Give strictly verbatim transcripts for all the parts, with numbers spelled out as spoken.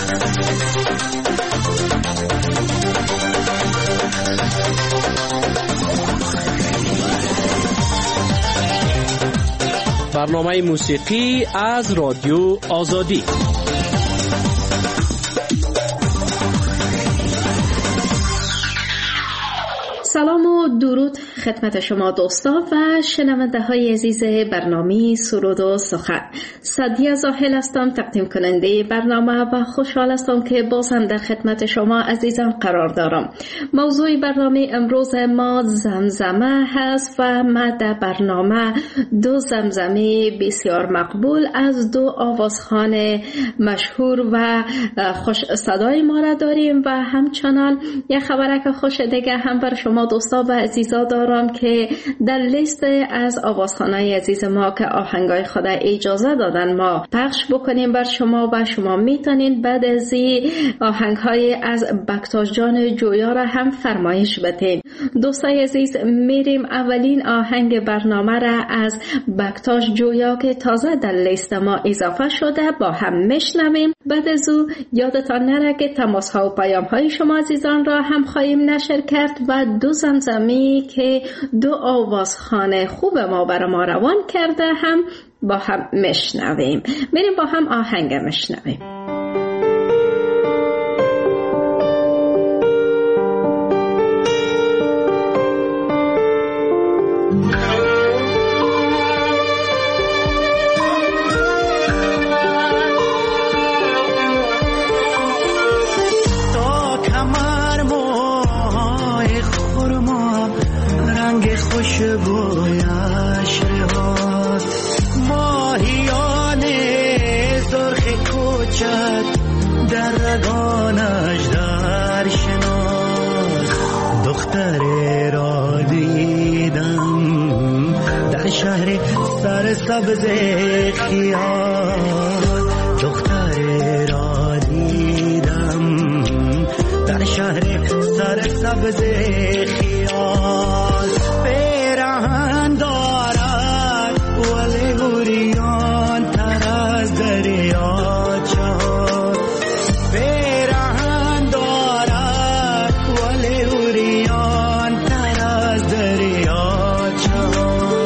برنامه موسیقی از رادیو آزادی. سلام و درود خدمت شما دوستا و شنونده های عزیز برنامه سرود و سخن. سعدیه زاهل هستم، تقدیم کننده برنامه و خوشحال هستم که بازم در خدمت شما عزیزان قرار دارم. موضوع برنامه امروز ما زمزمه هست و ما در برنامه دو زمزمه بسیار مقبول از دو آوازخوان مشهور و خوش صدای ما را داریم و همچنان یک خبرک خوش دیگه هم بر شما دوستا و عزیزا دارم که در لیست از آوازخوانای عزیز ما که آهنگای خود اجازه دادن ما پخش بکنیم بر شما و شما میتونین بعد از این آهنگهای از بکتاش جان جویا را هم فرمایش بدین. دوستای عزیز، میریم اولین آهنگ برنامه را از بکتاش جویا که تازه در لیست ما اضافه شده با هم میشنویم. بعد از او یادتان نره که تماس ها و پیام های شما عزیزان را هم خواهیم نشر کرد و دو زمزمی که دو آوازخوان خوب ما برای ما روان کرده هم با هم میشنویم. میریم با هم آهنگ میشنویم. خوشبویش رهاد ماهیان سرخ کوچک در رگانش در شناس دختری را دیدم در شهر سرسبز خیال دختری را دیدم در شهر سرسبز خیال پیراهن دارد ولی اوریان تر از دریا چهار پیراهن دارد ولی اوریان تر از دریا چهار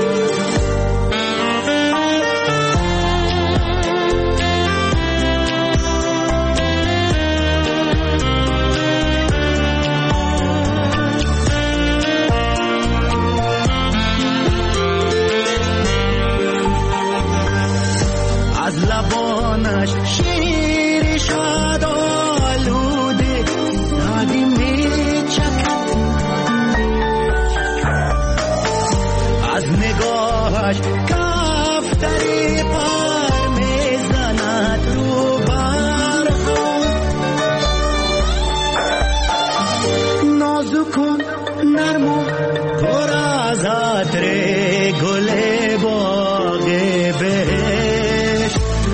لبانش شیر شاد آلوده دادی می چکد از نگاهش کفتری پر می زند رو برها نازکن نرم و پر از عطر گل باغ بهش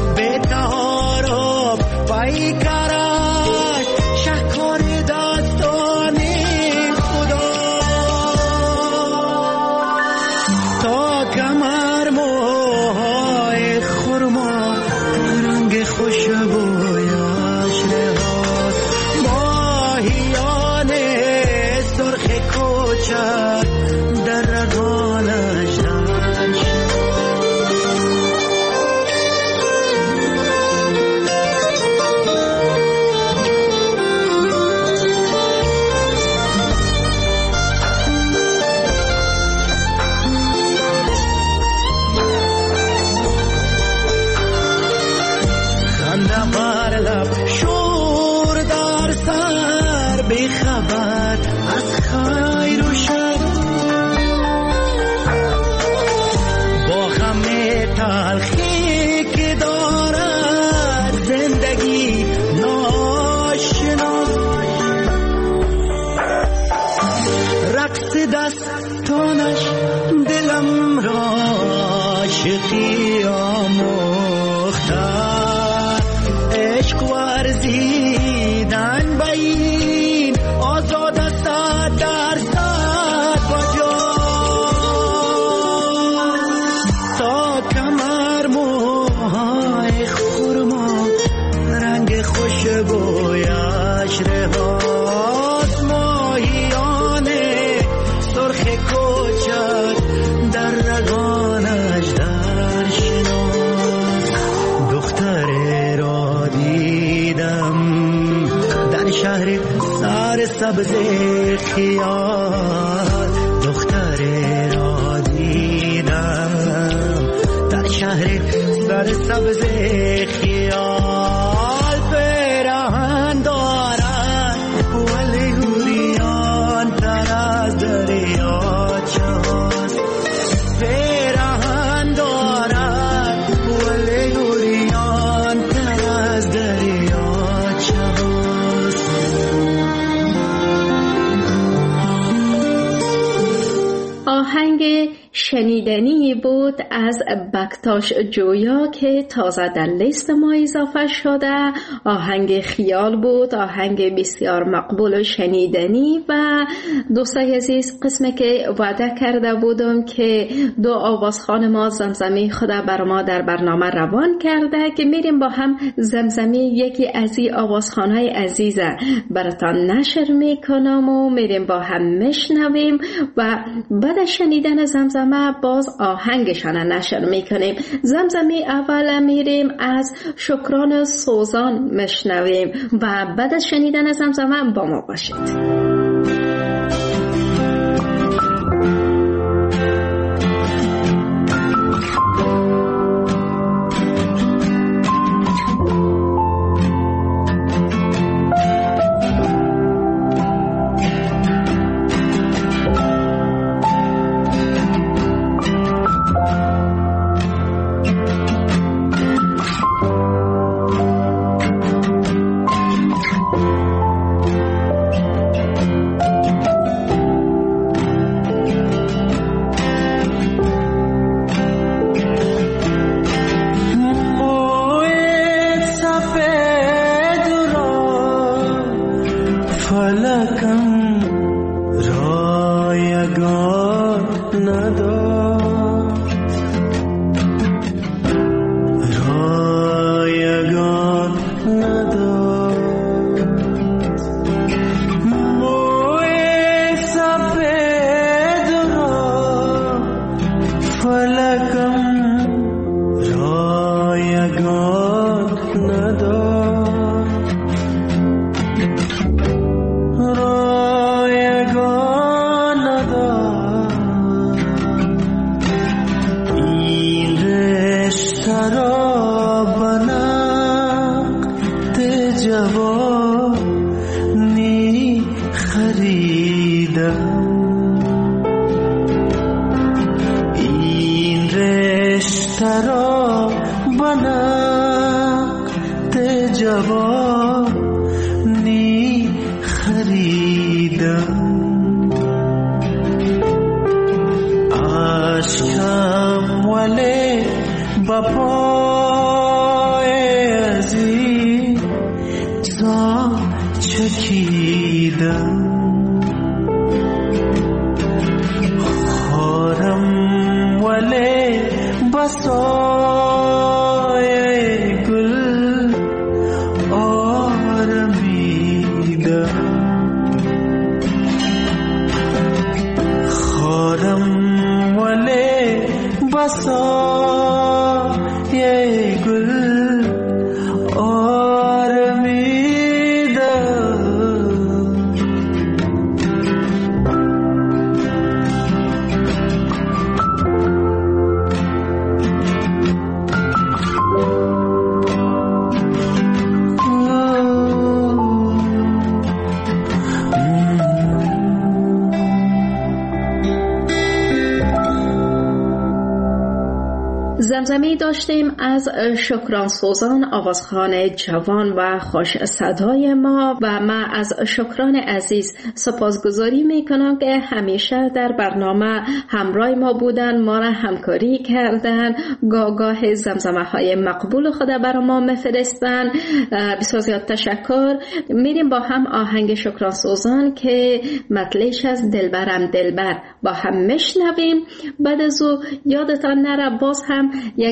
پای کارش شکر دستان خدا تا کمر موهای خرما رنگ خوشبویش رهاد ماهیان سرخ کوچک در رگانش شور در سر بیخبر از خیر و شر با غم تلخی که دارد زندگی ناشنا رقص دستانش دلم را عاشقی آموخته عشق ورزیدن به این آزاد صد در صد بجا تا کمر موهای خرما رنگ خوش بویش رهاست، ماهیان سرخ کوچک در رگانش در شناس. دختر را دیدم در شهر سر سبز خیال، دختر را دیدم در شهر سر سبز خیال. پیراهن دارد ولی گوریان تر از دریاچه هاست، پیراهن دارد ولی گوریان تر از دریاچه هاست. آهنگ شنیدنی بود از بکتاش جویا که تازه در لیست ما اضافه شده. آهنگ خیال بود، آهنگ بسیار مقبول و شنیدنی. و دوستای عزیز، قسمی که وعده کرده بودم که دو آوازخوان ما زمزمی خدا بر ما در برنامه روان کرده که میریم با هم زمزمی یکی از این آوازخوانهای عزیزه براتان نشر میکنم و میریم با هم میشنویم و بعد شنیدن زمزمه باز آهنگشان نشر میکنیم. زمزمی اول میریم از شکران سوزان میشنویم و بعد از شنیدن زمزمه با ما باشید. زمزمی داشتیم از شکران سوزان، آوازخوان جوان و خوش صدای ما، و من از شکران عزیز سپاسگزاری میکنم که همیشه در برنامه همراه ما بودن، ما را همکاری کردن، گاه گاه زمزمه های مقبول خود برای ما میفرستن. بسیار زیاد تشکر. میریم با هم آهنگ شکران سوزان که مطلعش از دلبرم دلبر با هم میشنویم. بعد از او یادتان نره باز هم یک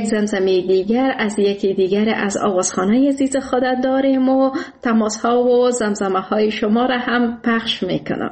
یک زمزمه دیگر از یکی دیگر از آوازخوان‌های عزیز خودت داریم و تماس‌ها و زمزمه‌های شما را هم پخش میکنم.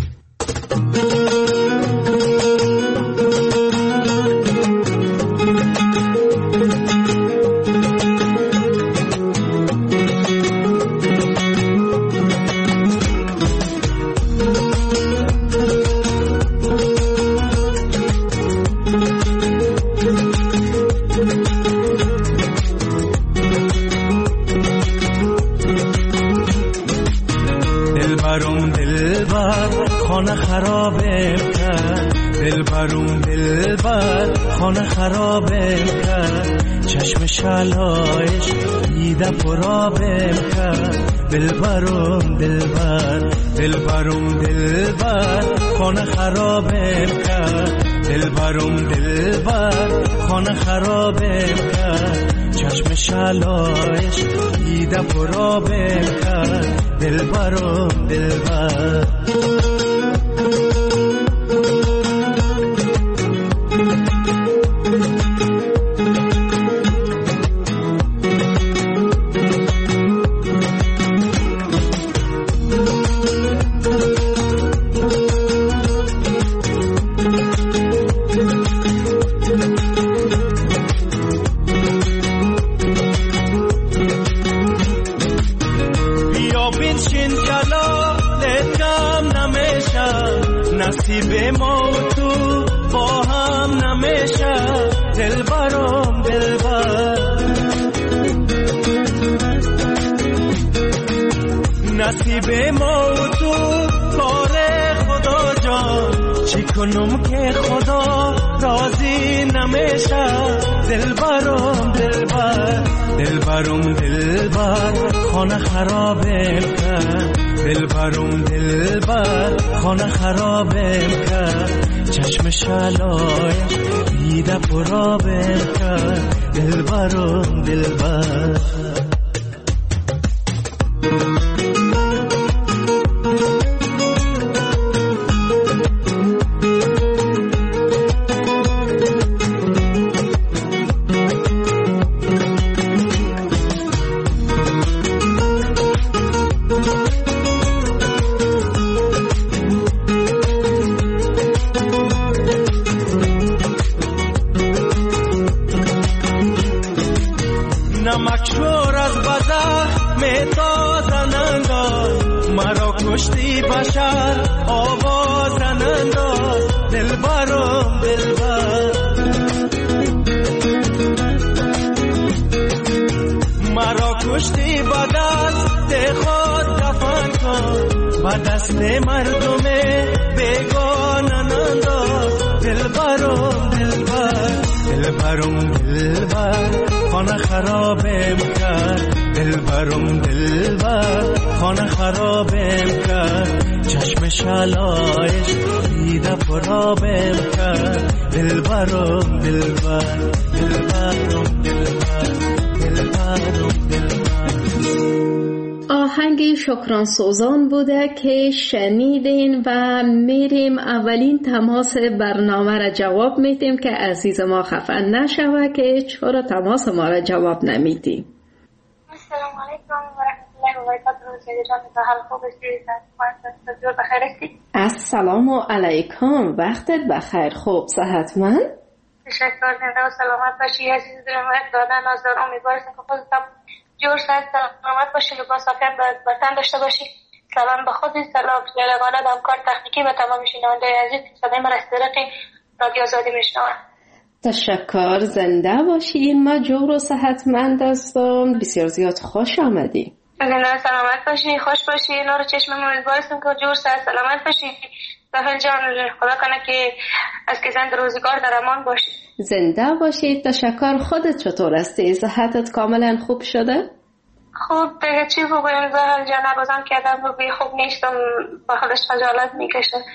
خانه خرابم کرد، چشم شلایش دیده پرابم کرد. دلبرم دلبر دلبرم دلبر خانه خرابم کرد. دلبرم دلبر خانه خرابم کرد، چشم شلایش دیده پرابم کرد. دلبرم دلبر نصیب ما و تو با هم نمیشه. دلبرم دلبر نصیب ما و تو کار خدا جان، چی کنم که خدا راضی نمیشه. دلبرم دلبر دلبرم دلبر خانه خرابم کرد. دلبرم دلبر خانه خرابم کرد، چشم شلایش دیده پرابم کرد. دلبرم دلبر نمکشور از بزخ میتازن انداز، مرا کشتی بشر آوازن انداز. دلبرم دلبر مرا کشتی بدست خود دفن کن، بدست مردم بیگانن انداز. دلبرم دلبر دلبرم دلبر خانه خرابم کرد. دلبرم دلبر خانه خرابم کرد، چشم شلایش دیده پرابم کرد. دلبرم دلبر دلبرم دلبر دلبرم دلبر. آهنگی شکران سوزان بوده که شنیدین و میریم اولین تماس برنامه را جواب میدیم که عزیز ما خفن نشوه که چرا تماس ما را جواب نمیدیم. السلام علیکم و رحمت الله و برکاته. جان تا حال خوب استید بخیر هستی؟ السلام علیکم، وقتت بخیر. خوب صحتمند؟ تشکر. زنده و سلامت باشی عزیز دلم. دادن نازدار امیدوارم که خودت جور صحت سلامت باشی و با ساکن وطن داشته باشی. سلام به خودت، سلام به یگانه همکار تکنیکی و تمام شنونده عزیز صدای من از طریق رادیو آزادی میشنوند. تشکر. زنده باشی. ما جور و صحتمند هستم. بسیار زیاد خوش آمدی. زنده و سلامت باشی، خوش باشی. نور چشم من امیدوارم که جور صحت سلامت باشی. سهل جان خدا کنه که از که زنده روزگار در امان باشی. زنده باشی. تشکر. خودت چطور هستی؟ صحتت کاملا خوب شده؟ خوب دیگه چی بگویم زهل جان، بازم که آدم بگوی خوب نیستم با خودش خجالت میکشه.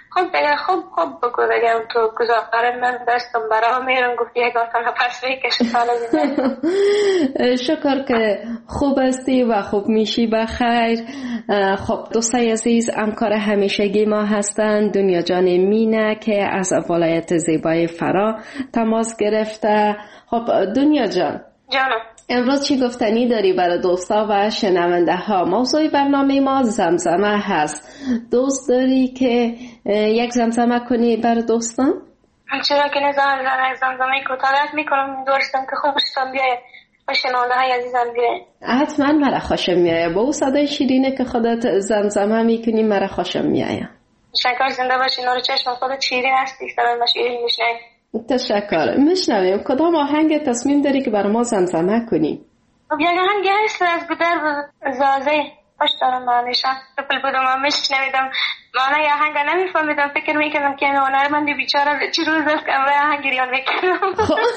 خب دیگه خوب خوب بگو دیگه تو گذاره من دستم برای میرم گفتی یک آتا نفس بکش سال زنده. شکر که خوب هستی و خوب میشی بخیر. خب دوستای عزیز همکار همیشگی ما هستند دنیا جان مینه که از ولایت زیبای فرا تماس گرفته. خب دنیا جان جانم امروز چی گفتنی داری برای دوستا و شنونده ها؟ موضوع برنامه ما زمزمه هست. دوست داری که یک زمزمه کنی برای دوستان؟ چرا که نظام یک زمزمه کوتاه میکنم دوستم که خوشتم بیاید و شنونده های عزیزم بیاید. حتما مرا خوشم میایه. با او صدای شیرینه که خودت زمزمه میکنی مرا خوشم میایه. شکر زنده باشی. نور چشم خودت شیرین هستی سلام شیرین میشنی. تشکر. میشنویم. کدام آهنگ تصمیم داری که برای ما زمزمه کنی؟ خب یک آهنگ هست از گودر زازه خوش دارم معنیشم تپل بودم و میشنویدم معنی آهنگ نمیفهمیدم فکر میکنم که هنرمندی بیچاره چی روز است که امروز آهنگ ریان میکنم.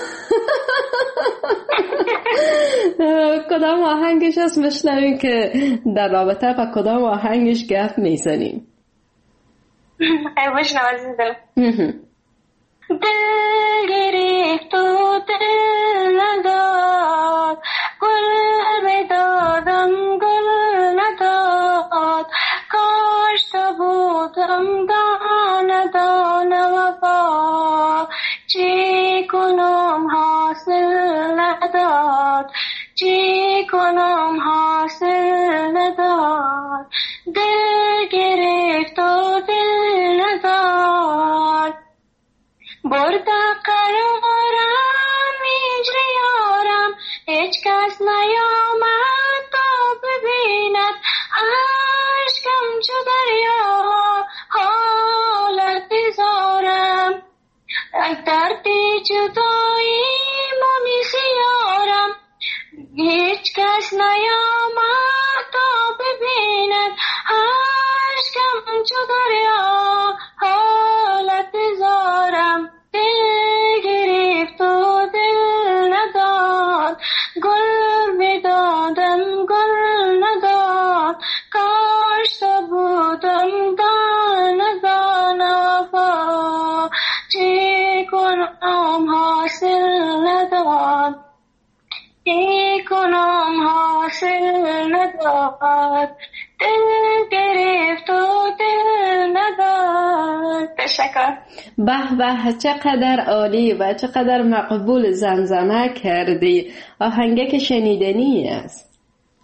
کدام آهنگش هست میشنویم که در رابطه با کدام آهنگش گپ میزنیم؟ ای بشنو عزیز دلم. دل گرفت و دل نداد گل بدادم گل نداد کاش تا بودم دانه دانه وفا چی کنم حاصل نداد چی کنم حاصل نداد دل گرفت و دل نداد بردا قرارم اجریارم هیچ کس نیامد تا ببیند عشقم چو دریا حالت بزارم دردی جدایی مومی خیارم هیچ کس نیامد تا ببیند عشقم چو دریا حالت بزارم دل گرفت و دل نداد گل بدادم گل نداد کاش تا بودم دانه دانه وفا چی کنم حاصل نداد چی کنم حاصل نداد دل گرفت و دل نداد. تشکر. به به چقدر عالی و چقدر مقبول زمزمه کردی. آهنگه که شنیدنی است.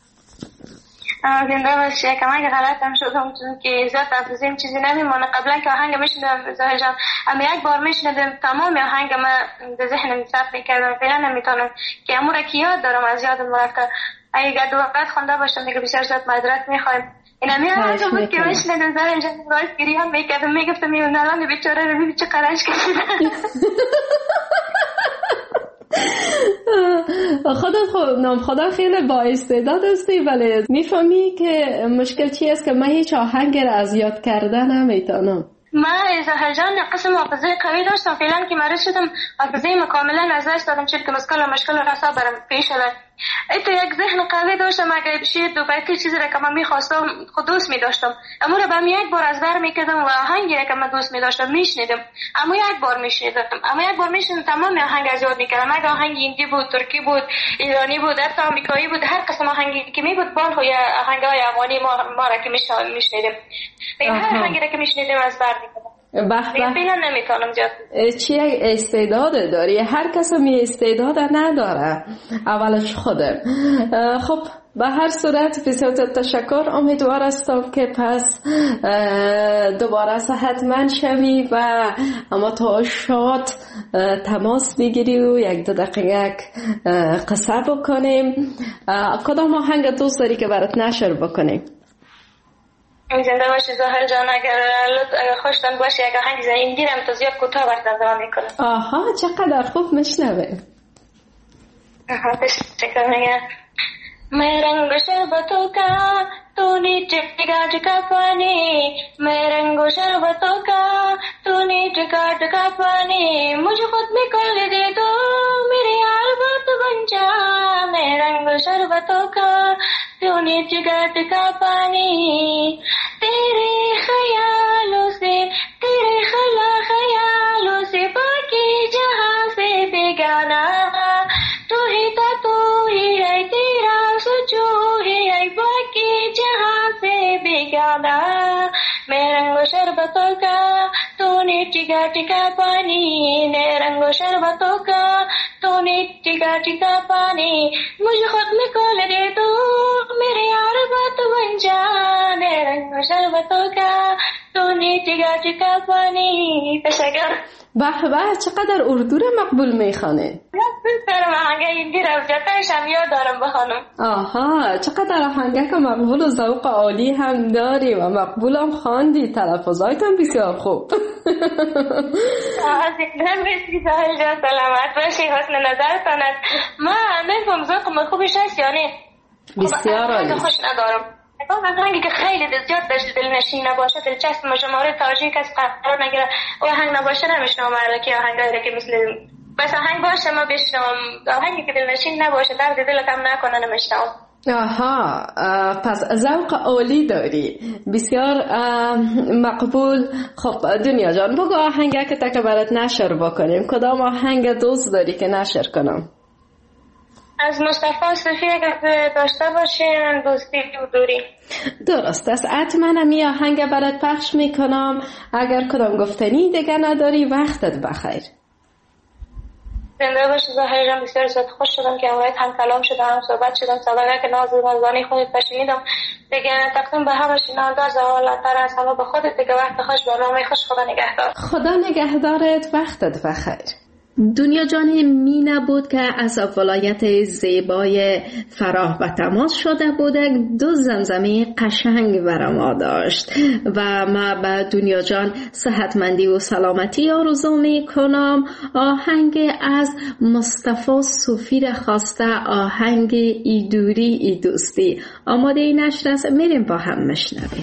زنده باشی. کمان که غلطم شدم چون که زیاد تفضیم چیزی نمیمونه. قبلا که آهنگ میشنیدم زهر جان اما یک بار میشنیدم تمام آهنگ ما به ذهنم ثبت میکردم فعلا نمیتونم که امور که یاد دارم از یادم رفته. اگه دو وقت خونده باشم دیگه بسیار زیاد معذرت میخوایم. این همه آهنگ بود که میشنیدم زهر جان راست گریان میکردم میگفتم این الان بیچاره رو ببین چه قرش کشیده. خودت خود نام خدا خیلی با استعداد هستی ولی میفهمی که مشکل چی است که من هیچ آهنگ را از یاد کردن نمیتونم. من زهر جان قسم حافظه قوی داشتم فعلا که مریض شدم حافظه کاملا از دست دادم چون که مسکل و مشکل رسا برم پیش شدن. ایتو یک ذهن قوی داشتم اگه شیر دو بیتی چیزی را که من میخواستم خود دوست میداشتم اما را به یک بار از در میکردم و آهنگی را که من دوست میداشتم میشنیدم اما یک بار میشنیدم اما یک بار میشنیدم تمام آهنگ از یاد میکردم. اگه آهنگ هندی بود ترکی بود ایرانی بود حتی آمریکایی بود هر قسم آهنگی که می بود بال خو یا آهنگای افغانی ما ما را که میشنیدم هر آهنگی را که میشنیدم از بر میکردم. به به فعلا نمیتونم زیاد. چی استعداد داری؟ هر کس می استعداد نداره اولش خوده. خب به هر صورت بسیار تشکر. امیدوار هستم که پس دوباره صحتمند شوی و اما تا شاد تماس بگیری و یک دو دقیقه قصه بکنیم. کدام آهنگ دوست داری که برات نشر بکنیم؟ زنده باشی زهر جان. اگر خوشتن باشه یک آهنگ زنیم گیرم تو زیاد کوتاه برد زمان میکنم. آها چقدر خوب میشنوه. تشکر میگم. मैं रंग शरबतों का तूने जगा जगा पानी मैं रंग शरबतों का तूने जगा जगा पानी मुझे खुद में कर दे दो मेरे यार बात बन जा मैं रंग शरबतों का तूने जगा जगा पानी तेरे ख्यालों से तेरे जाना मैं रंगो शरबतों का तूने टिका टिका पानी मैं रंगो शरबतों का तूने टिका टिका पानी मुझे खुद में खोल दे तू मेरे यार बात बन जा मैं रंगो शरबतों का तूने टिका टिका पानी. تشکر. به به چقدر اردو رو مقبول میخوانه. برم آهنگ هندی رفجتایش هم یاد دارم بخوانم. آها چقدر آهنگک مقبول و ذوق عالی هم داری و مقبول هم خواندی. تلفظایتان بسیار خوب. زنده بسید ساحل جان سلامت باشی حسن نظرتانت. ما نفهم ذوق خوبش هست یا نه؟ بسیار عالی. خوش ندارم. آهنگی که خیلی زیاد دلنشین نباشه دلچسب باشه مورد توجه کس قرار نگیره و آهنگ نباشه نمیشنم که آهنگایی که مثل بس آهنگ باشه ما بشنوم آهنگی که دلنشین نباشه درد دلت هم نکنه نمیشنم. آها پس ذوق عالی داری بسیار مقبول. خب دنیا جان بگو آهنگی که تا که برات نشر بکنیم کدام آهنگ دوست داری که نشر کنم؟ از مصطفی صوفی اگر داشته باشین دوستی و دوری. درست است حتما همی آهنگ برات پخش میکنم. اگر کدام گفتنی دیگه نداری وقتت بخیر. زنده باشی زهر جان بسیار زیاد خوش شدم که امروز هم کلام شدم هم صحبت شدم سابقه که ناز و نازانی خودت بشنیدم دیگه تقدیم به همه شنونده زوال تر از همه به خودت دیگه وقت خوش برنامه خوش خدا نگهدار. خدا نگهدارت وقتت بخیر. دنیا جان مینه بود که از ولایت زیبای فراه و تماس شده بوده دو زمزمه قشنگ بر ما داشت و ما به دنیا جان صحتمندی و سلامتی آرزو می کنم. آهنگ از مصطفی صوفی را خواسته آهنگ ای دوری ای دوستی. آماده ای نشر است میریم با هم مشنویم.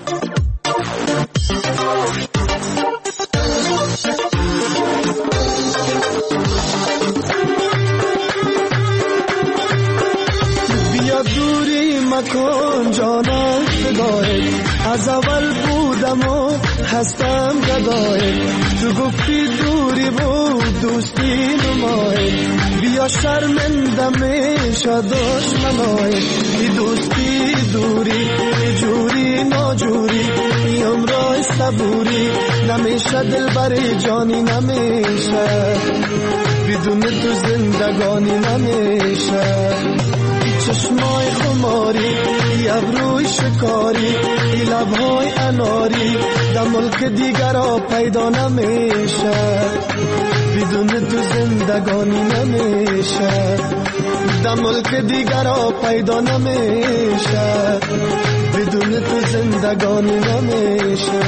دوری مکن جانم فدای از اول بودم و هستم گدای تو گفتی دوری بود دوستی نمای بیا شرمنده میشه دشمنای ای دوستی دوری ای جوری ناجوری ای عمرای صبوری نمیشه دل بر جانی نمیشه بدون تو زندگانی نمیشه چشمای خماری ابروی شکاری لبهای اناری در ملک دیگر را پیدا نمیشه بدون تو زندگانی نمیشه در ملک دیگر را پیدا نمیشه بدون تو زندگانی نمیشه.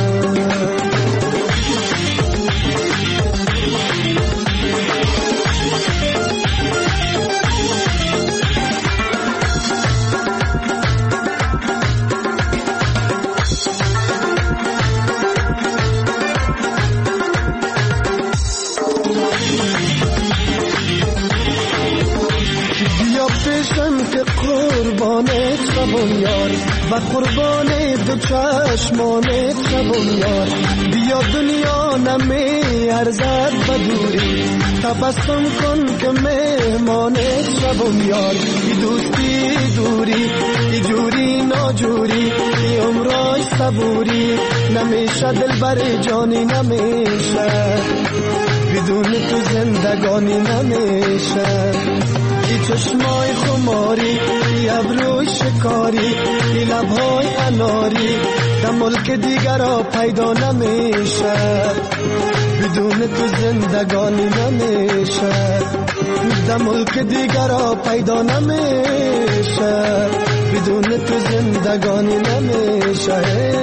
قربانت شبم یار و قربان دو چشمانت شبم یار بیا دنیا نمی ارزد بدوری تبسم کن که مهمانت شبم یار ای دوستی دوری ای جوری ناجوری ای عمرای صبوری نمیشه دل بر جانی نمیشه بدون تو زندگانی نمیشه ای چشمای خماری ای ابروی شکاری ای لبهای اناری در ملک دیگر را پیدا نمیشه بدون تو زندگانی نمیشه در ملک دیگر را پیدا نمیشه بدون تو زندگانی نمیشه.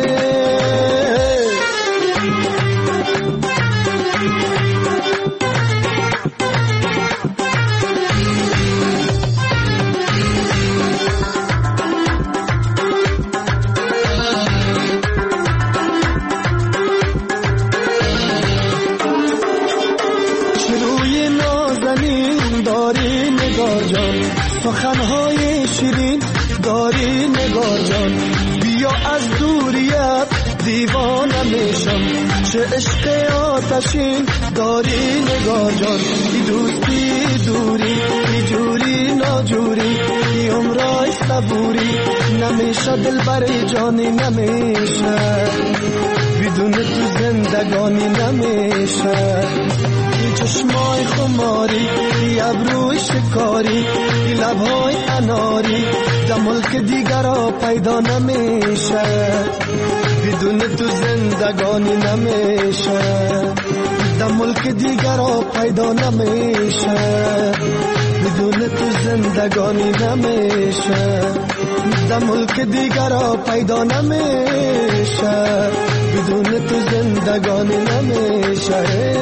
سخنهای شیرین داری نگار جان بیا از دوریت دیوانه میشم چه عشق آتشین داری نگاه جان، ای دوستی دوری، ای جوری ناجوری، ای عمرای صبوری، نمیشه دل برای جانی نمیشه، بدون تو زندگانی نمیشه. ای چشمای خماری، ای ابروی شکاری، ای لبهای اناری، در ملک دیگرها پیدا نمیشه، بدون تو زندگانی نمیشه، در ملک دیگرها پیدا نمیشه، بدون تو زندگانی نمیشه، در ملک دیگرها پیدا نمیشه، بدون تو زندگانی نمیشه.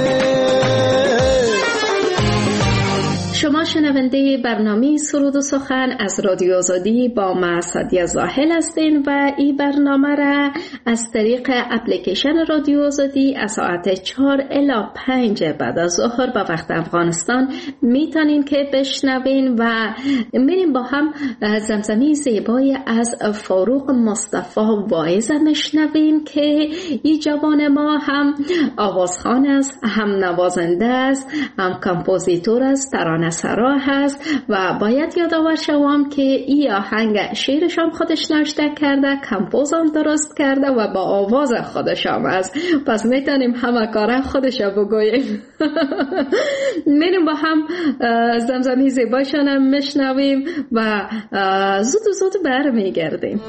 شما شنونده برنامه سرود و سخن از رادیو آزادی با من سادیه زاهل هستین و این برنامه را از طریق اپلیکیشن رادیو آزادی از ساعت چهار الی پنج بعد از ظهر به وقت افغانستان میتونین که بشنوین و میریم با هم زمزمه زیبای از فاروق مصطفی واعظ میشنویم که این جوان ما هم آوازخوان است، هم نوازنده است، هم کمپوزیتور است، ترانه سرا هست و باید یادآور شوم که این آهنگ شعرش هم خودش نوشته کرده، کمپوز هم درست کرده و با آواز خودش هم است، پس میتونیم همه کاره خودش بگوییم. میریم با هم زمزمه زیباشان هم میشنویم و زود و زود برمیگردیم.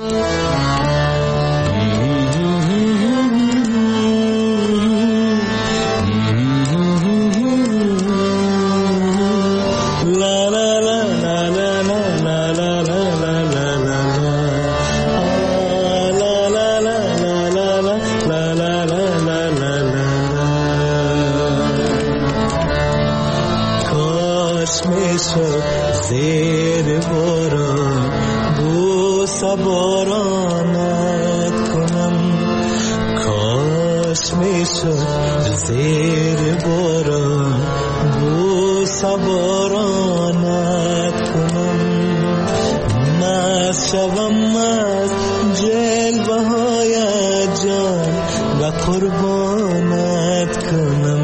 زیر باران بوسه بارانت کنم، کاش میشد زیر باران بوسه بارانت کنم، مست شوم از جلوه های جان و قربانت کنم.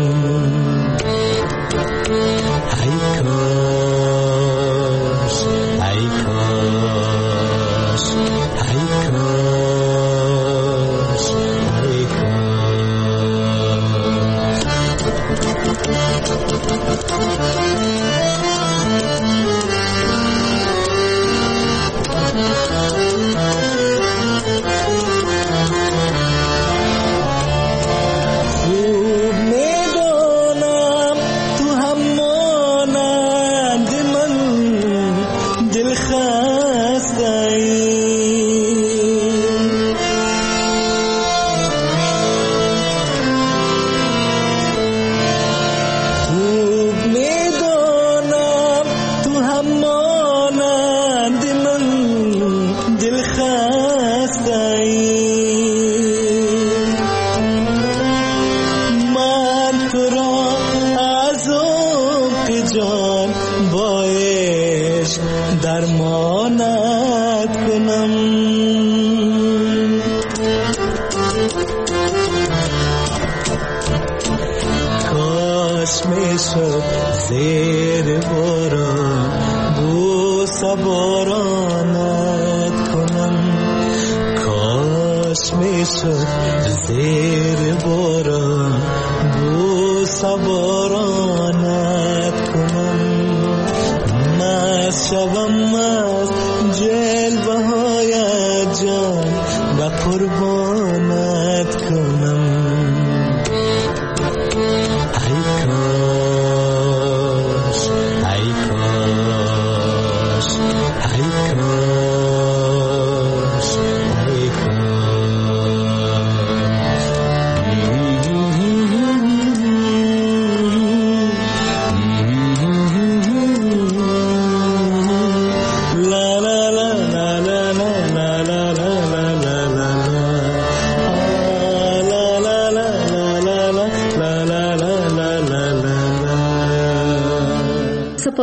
زیر باران بوسه بارانت کنم، کاش میشد زیر باران بوسه بارانت کنم، مست شوم از جلوه های جان و قربانت کنم.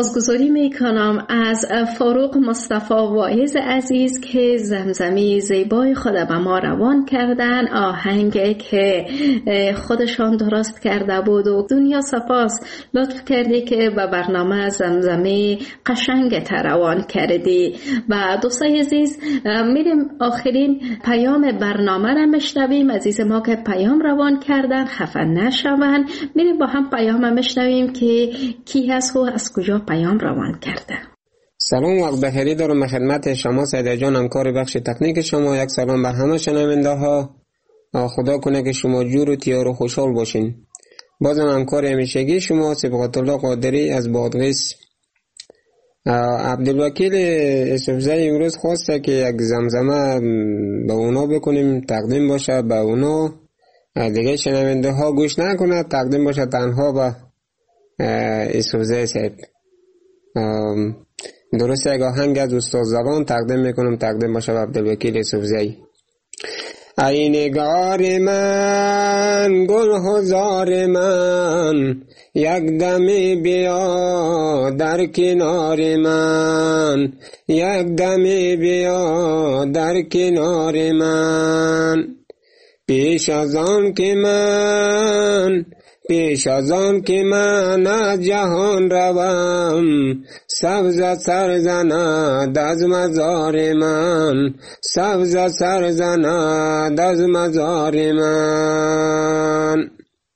سپاسگزاری میکنم از فاروق مصطفی واعظ عزیز که زمزمه زیبای خود به ما روان کردن، آهنگی که خودشان درست کرده بود. و دنیا سپاس لطف کردی که به برنامه زمزمه قشنگ روان کردی. و دوستای عزیز میریم آخرین پیام برنامه را مشنویم. عزیز ما که پیام روان کردن خفه نشون، میریم با هم پیام مشنویم که کی هست و از کجا پیام روان کرده. سلام، وقت بخیری دارم خدمت شما سیده جان، همکار بخش تکنیک شما. یک سلام بر همه شنونده ها. خدا کنه که شما جور و تیار و خوشحال باشین. بازم همکار همیشگی شما صبغت الله قادری از بادغیس. عبدالوکیل یوسفزئی امروز خواسته که یک زمزمه به اونا بکنیم، تقدیم باشه به اونا، دیگه شنونده ها گوش نکنه، تقدیم باشه تنها به یوسفزئی صاحب. درسته یک آهنگ از استاد زبان تقدیم میکنم، تقدیم باشه به عبدالوکیل یوسفزئی. ای نگار من، گل هزار من، یک دمی بیا در کنار من، یک دمی بیا در کنار من. پیش از آن که من پیش از آن که من از جهان روم، سبز سر زند از مزار من، سبز سر زند از مزار من.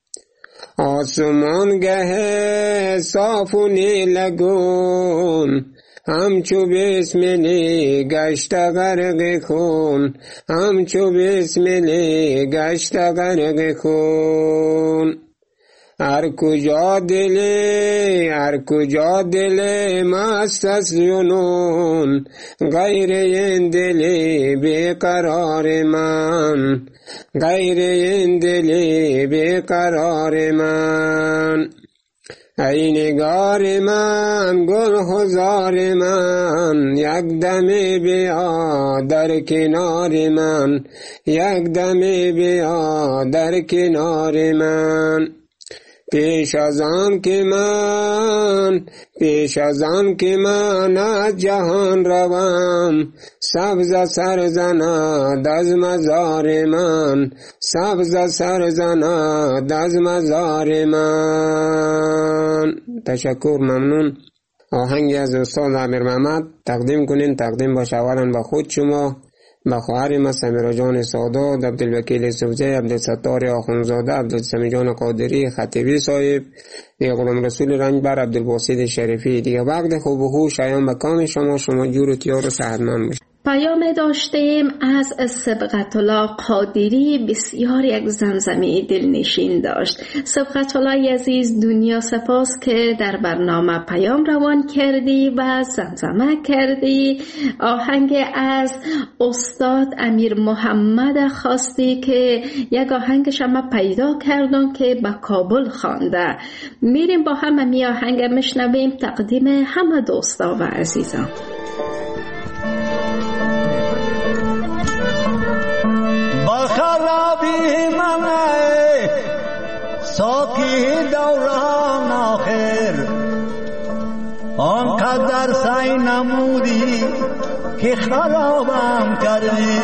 آسمان گه صاف و نیلگون، همچو بسملی گشت غرق خون، همچو بسملی گشت غرق خون. هر کجا دلی هر کجا دلی مست از جنون، غیر این دلی بیقرار من، غیر این دلی بیقرار من. ای نگار من، گل هزار من، یک دمی بیا در کنار من، یک دمی بیا در کنار من. پیش از آن که من پیش از آن که من از جهان روم، سبز سر زند از مزار من، سبز سر زند از مزار من. تشکر، ممنون. آهنگی از استاد امیر محمد تقدیم کنین، تقدیم باشه اولا به خود شما، به خواهر ما سمیرا جان سادات، عبدالوکیل یوسفزئی، عبدالستار آخونزاده، عبدالسمی جان قادری، خطیبی صاحب، دیگه غلام رسول رنجبر، عبدالباسط شریفی. دیگه وقت خوب و خوش شایان به کام شما، شما جور و تیار و صحتمند باشید. پیام داشتیم از صبغت الله قادری، بسیار یک زمزمه دلنشین داشت. صبغت الله عزیز، دنیا سپاس که در برنامه پیام روان کردی و زمزمه کردی. آهنگ از استاد امیر محمد خواستی که یک آهنگش هم پیدا کردم که به کابل خوانده. میریم با هم می آهنگ مشنویم، تقدیم همه دوستا و عزیزان. خرابی منه ساکی دوران آخر، آنقدر سعی نمودی که خرابم کردی.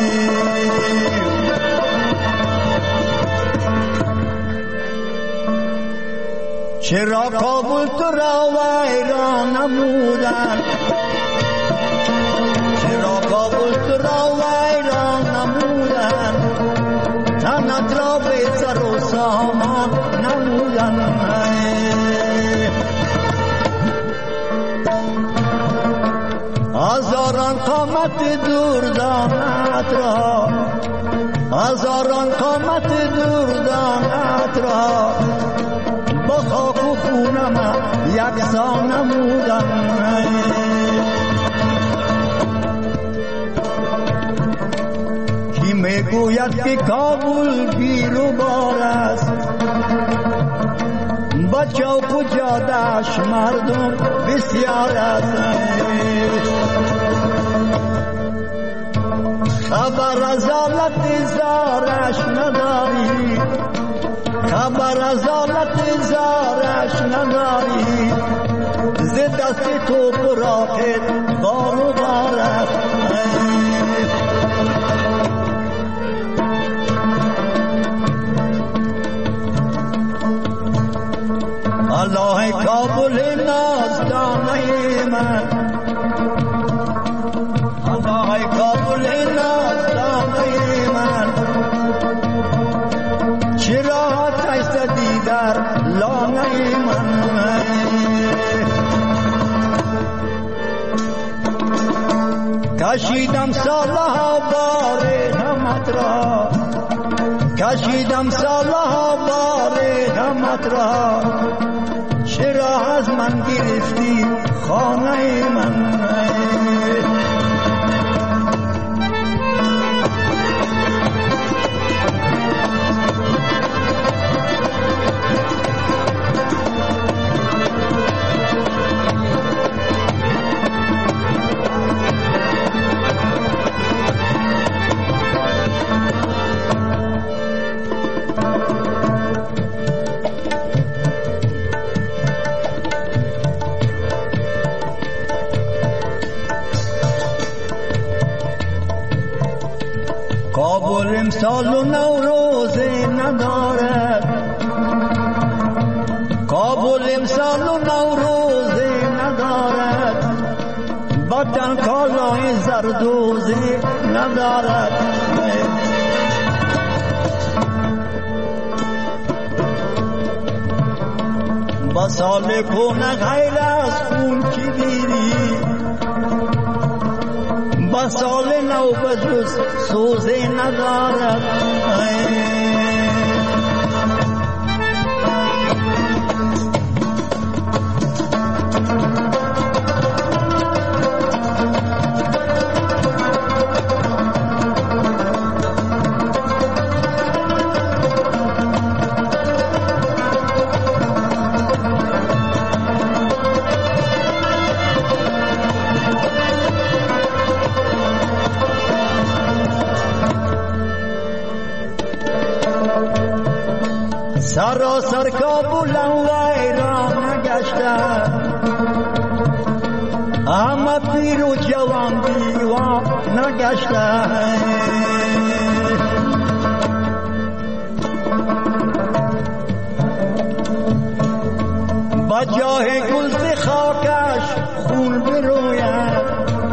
چرا کابل تو را ویران نمودن، چرا کابل تو را ویران نمودن، تنت را به سر و سامان نمودن. هزاران قامت دوردانت را، هزاران قامت دوردانت را، با خاک و خونم یکسان نمودن. میگوید که کابل بیروبار است، با چوک و جادش مردم بسیار است. خبر از حالت زارش نداری، خبر از حالت زارش نداری، ز دست تو براقت بار و بار است. الله کابل نازدانه من، الله کابل نازدانه من، چرا تشتدی در لانه من. کشیدم سالها بار غمت را، کشیدم سالها بار غمت را، چرا از من گرفتی خانه من. کابل امسال و نوروزه ندارد، کابل امسال و نوروزه ندارد، وطن کالای زردوزه ندارد. با سال کنه غیر از خون کی دیری، با سال نو بجز سوزه ندارد. سراسر کابلم ویران گشته، همه پیر و جوان دیوان گشته. با جاه گل خاکش خون بروید،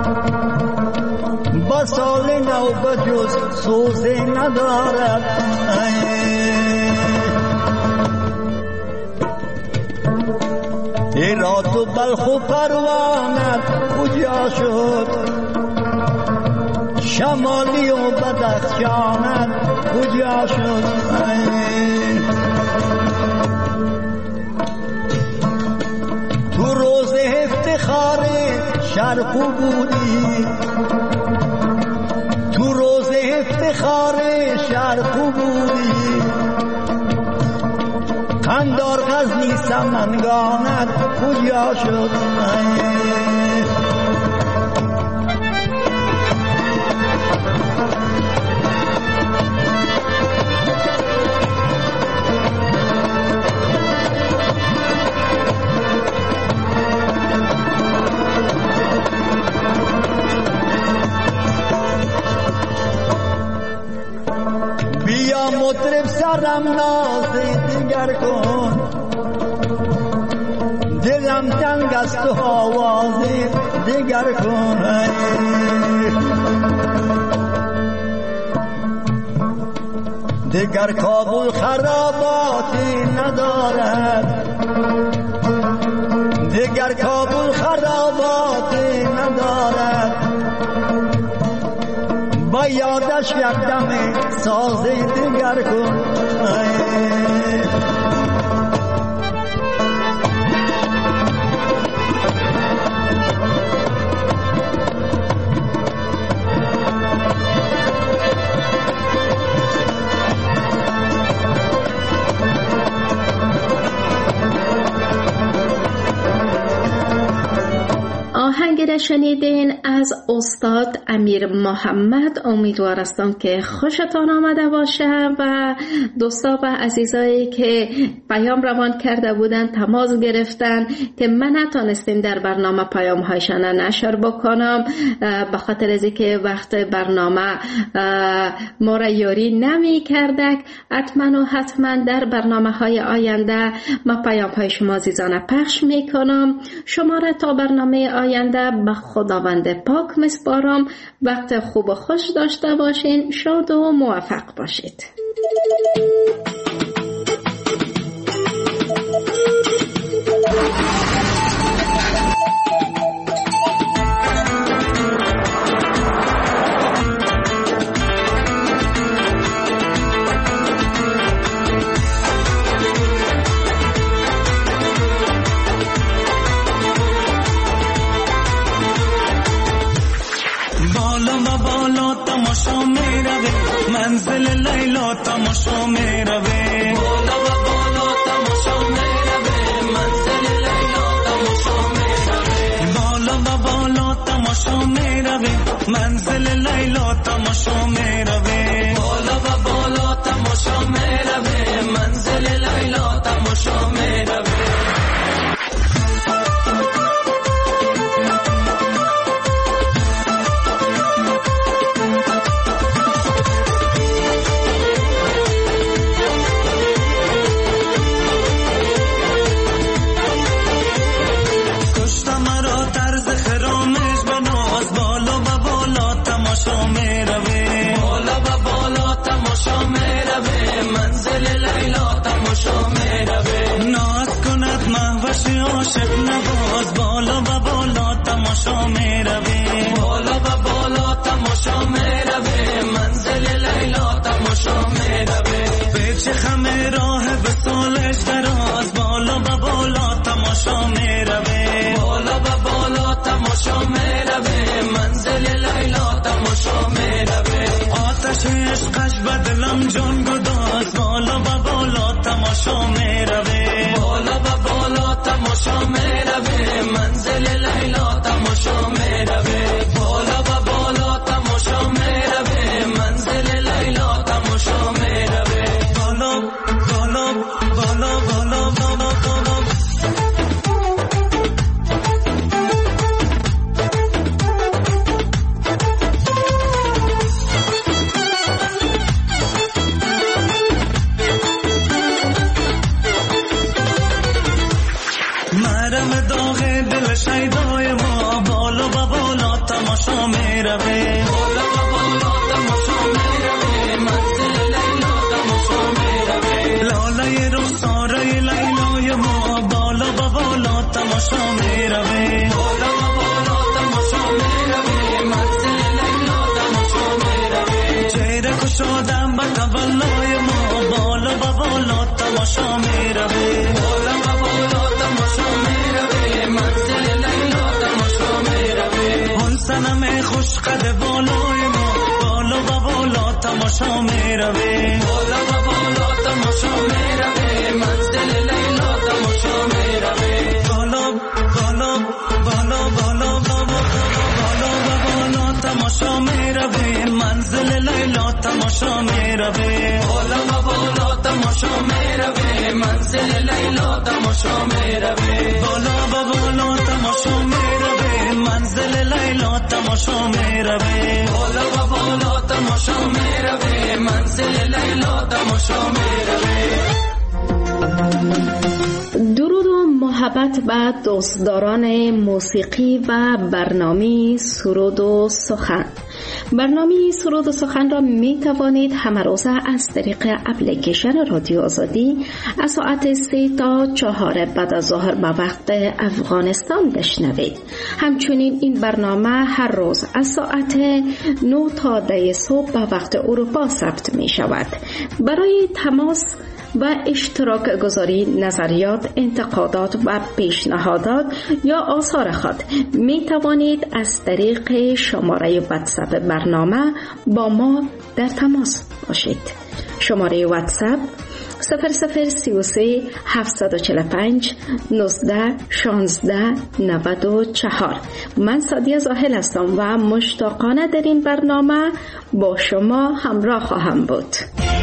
با سال نو بجز سوزه ندارد. هرات و بلخ و پروانت کجا شد، شمالی و بدخشانت کجا شد. تو روز افتخار شرق بودی، تو روز افتخار شرق بودی، خندار غزنی سمنگانت کجا شد. بیا مطرب سرم ناز دیگر کن، دلم تنگ است و آواز دیگر کن. دیگر کابل خراباتی ندارد، دیگر کابل خراباتی ندارد، با یادش یک دم ساز دیگر کن. آهنگ موسیقی را شنیدین از استاد امیر محمد. امیدوار هستم که خوشتان آمده باشه و دوستا و عزیزایی که پیام روان کرده بودن، تماس گرفتن که من نتونستیم در برنامه پیام هایشان نشر بکنم به خاطر از اینکه وقت برنامه ما را یاری نمی کردک. حتما و حتما در برنامه های آینده ما پیام های شما عزیزان پخش می کنم. شما را تا برنامه آینده به خداوند پاک میسپارم. وقت خوب و خوش داشته باشین. شاد و موفق باشید. منزل لیلا تماشا می روه، بالا و بالا تماشا می روه. منزل لیلا تماشا می روه، بالا و بالا تماشا می روه. منزل لیلا تماشا می روه، بالا و بالا تماشا می روه. منزل لیلا تماشا می روه. عاشق نواز بالا و بالا تماشا می روی، بالا و بالا تماشا می روی. منزل لیلا تماشا می روی. به چه خم راه به سالش دراز بالا و بالا تماشا می روی، بالا و بالا تماشا می روی. منزل لیلا تماشا می روی. آتش عشقش بدلم جان گداز بالا و بالا تماشا می روی، بالا و بالا تماشا می روی. منزل لیلا تماشا می روی، بالا و بالا تماشا می روی. منزل لیلا تماشا می روی. بالا بالا بالا بالا بالا بالا. مرم داغ دل شیدای ما بالا و بالا تماشا می روی، بالا و بالا تماشا می روی. منزل لیلا تماشا می روی. لاله رخساره لیلای ما بالا و بالا تماشا می روی، بالا و بالا تماشا می روی. منزل لیلا تماشا می روی. چهره کشادم به تولای ما بالا و بالا تماشا می روی، بالا و بالا تماشا می روی. منزل لیلا تماشا می روی. اون صنم خوش قد بالای ما بالا و بالا تماشا می روی، بالا و بالا تماشا می روی. منزل لیلا تماشا می روی. بالا بالا بالا بالا بالا بالا و بالا تماشا می روی. منزل لیلا تماشا می روی، بالا و بالا تماشا می روی. منزل لیلا تماشا می روی، بالا و بالا تماشا می روی. منزل لیلا تماشا می روی، بالا و بالا تماشا می روی. منزل لیلا تماشا می روی. درود و محبت به دوستداران موسیقی و برنامه سرود و سخن. برنامه سرود و سخن را می توانید همه روزه از طریق اپلیکیشن رادیو آزادی از ساعت سه تا چهار بعد از ظهر به وقت افغانستان بشنوید. همچنین این برنامه هر روز از ساعت نه تا ده صبح به وقت اروپا ثبت می شود. برای تماس و اشتراک گذاری نظریات، انتقادات و پیشنهادات یا آثار خود می توانید از طریق شماره واتساپ برنامه با ما در تماس باشید. شماره واتساپ صفر صفر سی و سه هفتصد و چهل و پنج نوزده شانزده نود و چهار. من سادیه زاهل هستم و مشتاقانه در این برنامه با شما همراه خواهم بود.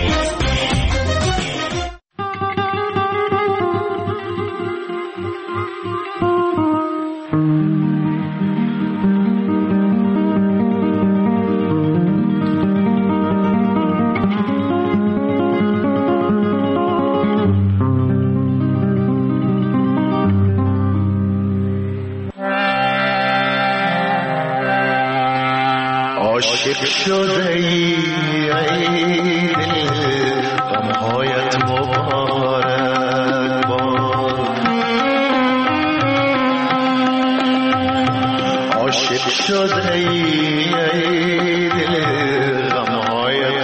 عاشق شده ای ای دل غمهایت مبارک باد. عاشق شده ای ای دل غمهایت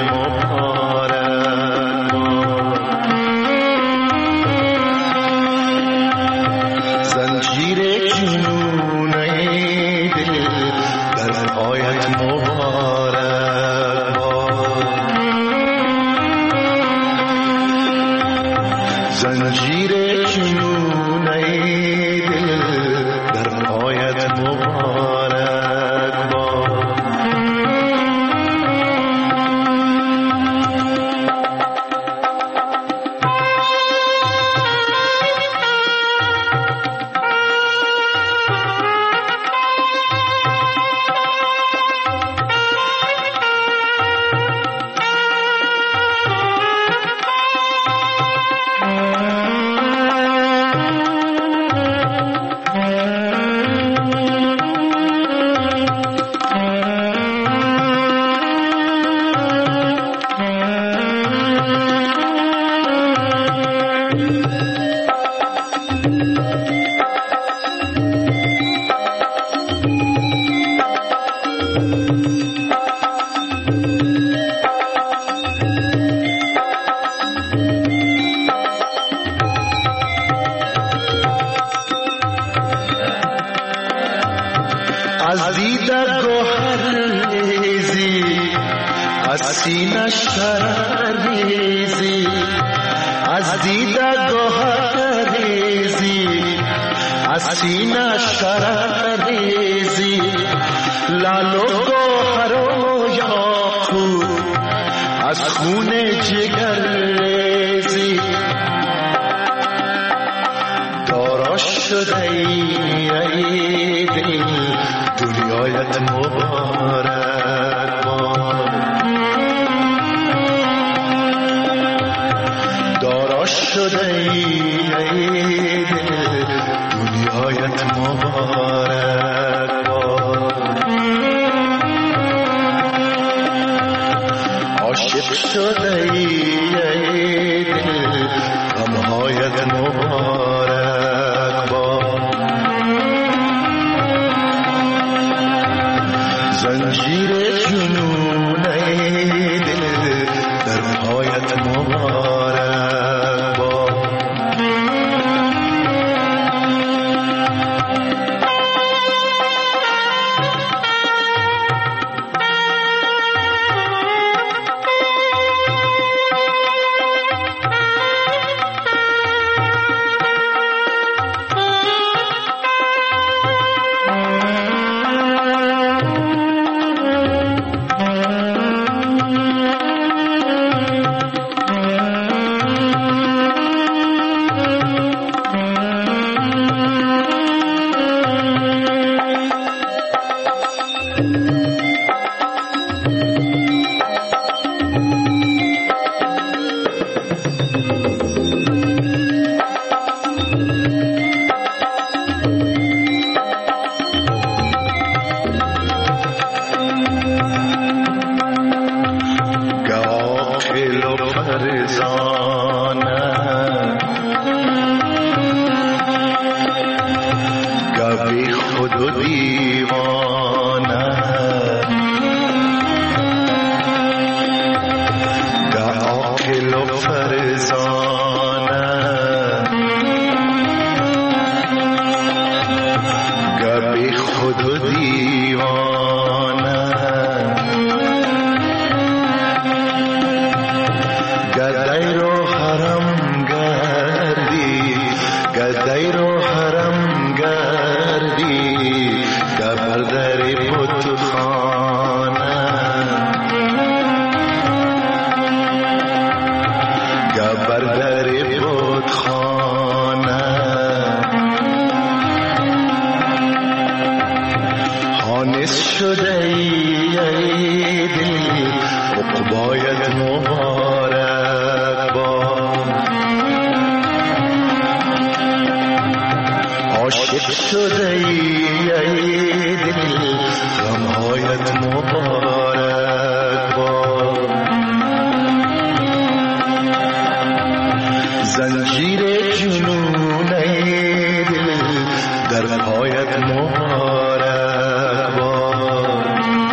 مبارک باد. زنجیر جنون ای دل در پایت مبارک باد. زنجیر جنون ای دل در پایت مبارک باد. از دیدن گوهر ریزی از سینه شرر ریزی. از دیدن گوهر ریزی از سینه شرر ریزی. لال و گوهر و یاقوت از خون جگر ریزی. دارا شده ای دل دنیایت مبارک باد. دارا شده ای دل دنیایت مبارک باد. عاشق شده ای دل غمهایت مبارک باد. زنجیر جنون ای دل در پایت مبارک باد. دنیایت مبارک باد. عاشق شده ای ای دل غمهایت مبارک باد. زنجیر جنون ای دل در پایت مبارک باد.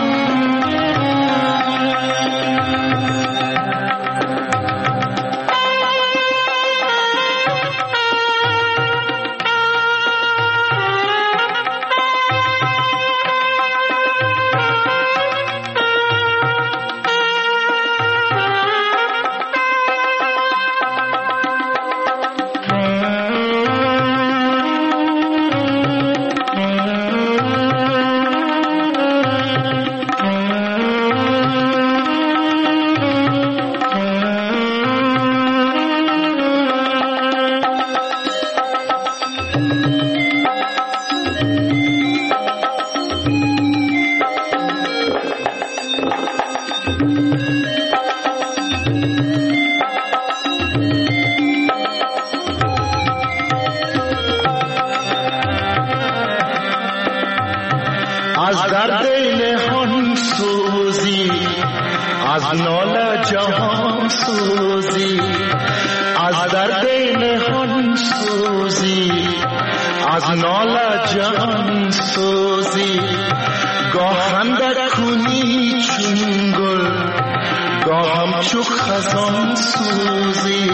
از درد نهان سوزی، از ناله جهان سوزی، از درد نهان سوزی، از ناله جهان سوزی. گاهم در کنی چون گل، گاهم چو خزان سوزی.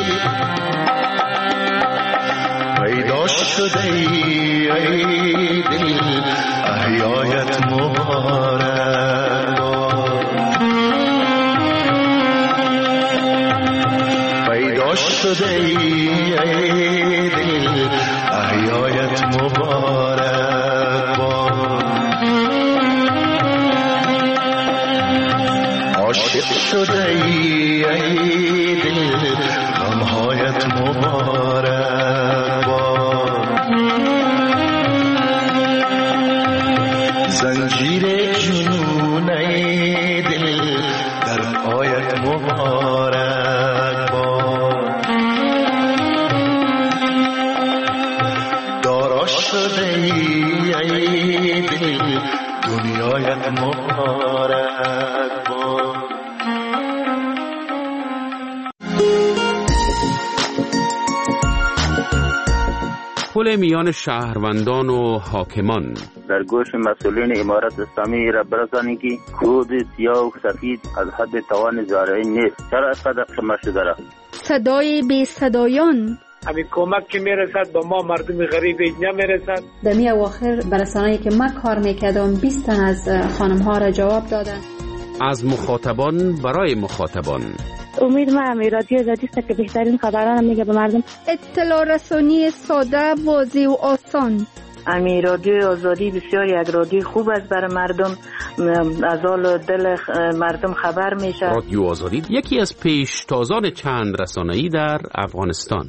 پیدا شده ای ای دل احیایت مبارک باد. پیدا شده ای ای دل احیایت مبارک باد. عاشق شده ای ای دل غمهایت مبارک باد. زنجیر جنون ای دل در پایت مبارک باد. دارا شده ای ای دل دنیایت مبارک باد. پل میان شهروندان و حاکمان. در گوش مسئولین امارت اسلامی را برسانی که کود سیاه و سفید از حد توان زارعی نیست. چرا اینقدر شما شده را؟ صدای بی صدایان. همین کمک که میرسد با ما مردم غریب اینجا میرسد. در می اواخر برسانه‌ای که من کار میکردم بیست تن از خانم ها را جواب دادن. از مخاطبان برای مخاطبان. امید ما هم رادیو آزادی است که بهترین خبران میگه به مردم. اطلاع رسانی ساده، واضح و آسان. امی رادیو آزادی بسیار یک رادیو خوب است برای مردم، از حال دل مردم خبر میشه. رادیو آزادی یکی از پیشتازان چند رسانه‌ای در افغانستان.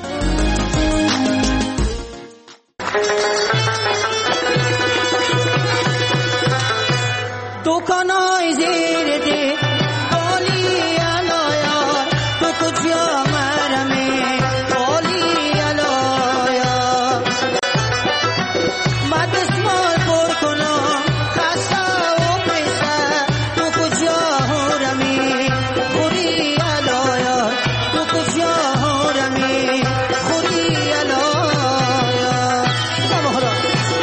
دکانای زیر دی بالی الایا تو کجا مرمی بالی الایا من دستمال پر کنم خسته و پیسه تو کجا هرمی خوری الایا تو کجا هرمی خوری الایا سبحان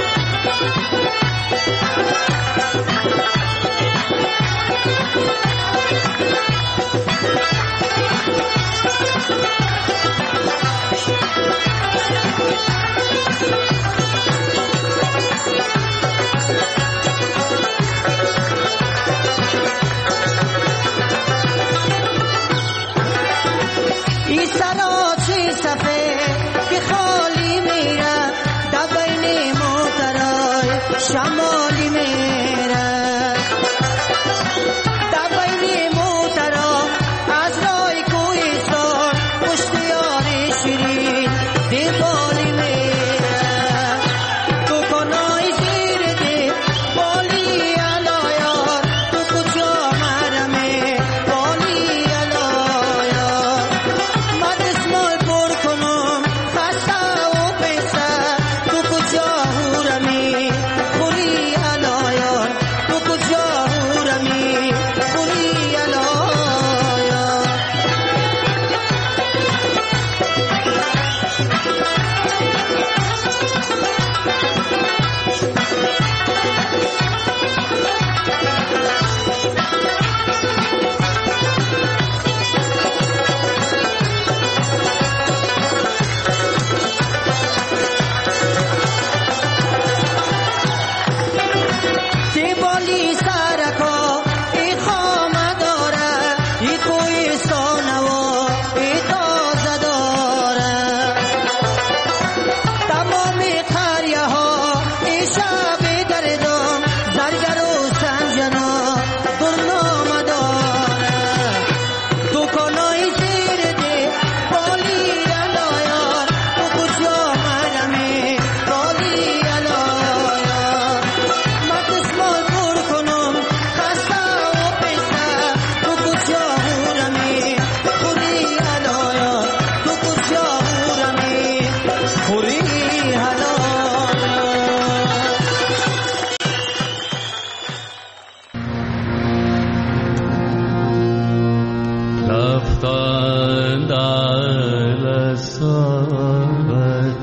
این سراچی سفید که خالی میره در بین موترای شمالی میره در بین موترا از رای کوهستان پشتیار شیرین دیوالی میره دکانای زیر دی بالی علایار تو کجا مرمی بالی رفتن در صحبت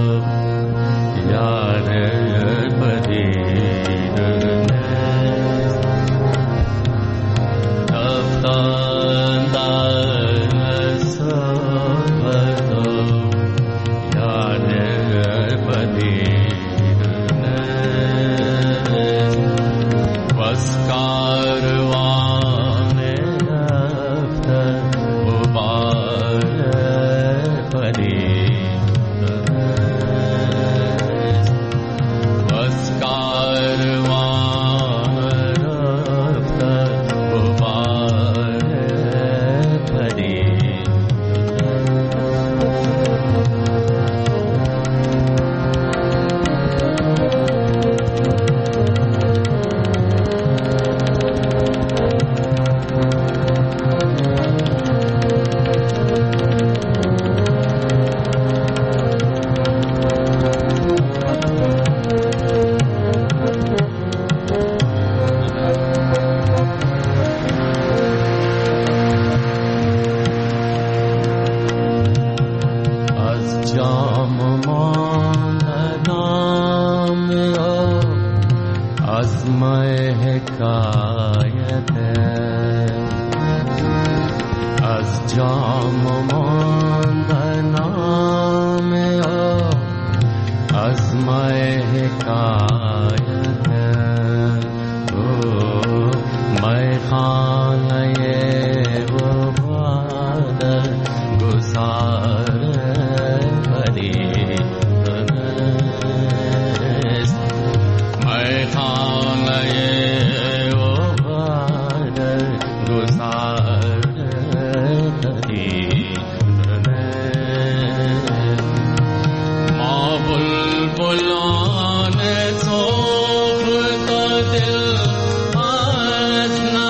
یار بدید نیست رفتن در صحبت یار بدید نیست بس کاروان رفته غبار پدید نیست بس کاروان رفته غبار پدید از جام ماند نام او از مه حکایت از جام ماند نام او از مه حکایت او مه خانه و باد گذار پدید نیست مه خانه و باد گذار پدید نیست ما بلبلان سرخ دل از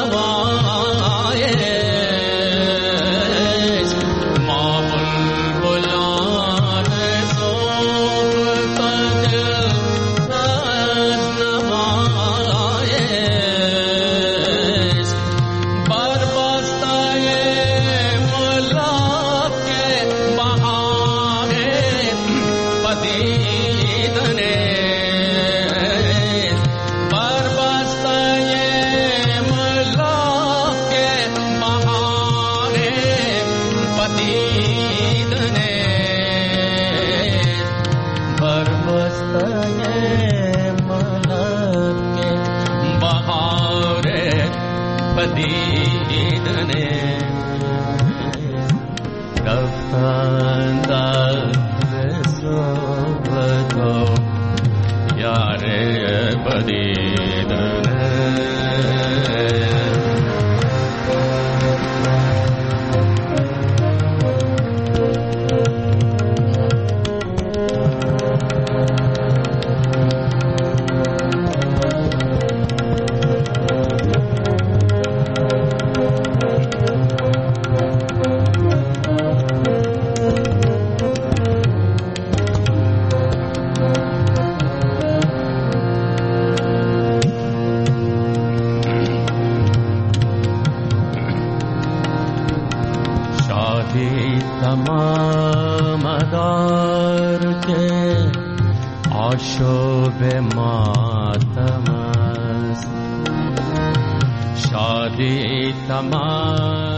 نوایش ما بلبلان سرخ دل از نوایش بر بستای ملاک بهار پدید نیست بر بستای ملاک بهار پدید نیست بر بستای ملاک بهار پدید نیست رفتن در صحبت یار بدید نیست شادی تمام دار که آشوب ماتم است شادی تمام